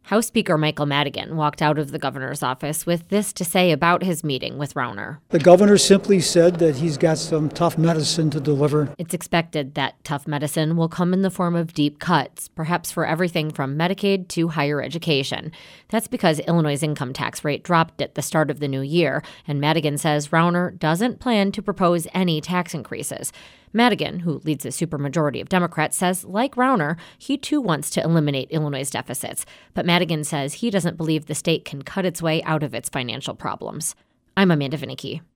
House Speaker Michael Madigan walked out of the governor's office with this to say about his meeting with Rauner. The governor simply said that he's got some tough medicine to deliver. It's expected that tough medicine will come in the form of deep cuts, perhaps for everything from Medicaid to higher education. That's because Illinois' income tax rate dropped at the start of the new year, and Madigan says Rauner doesn't plan to propose any tax increases. Madigan, who leads a supermajority of Democrats, says, like Rauner, he too wants to eliminate Illinois' deficits. But Madigan says he doesn't believe the state can cut its way out of its financial problems. I'm Amanda Vinicky.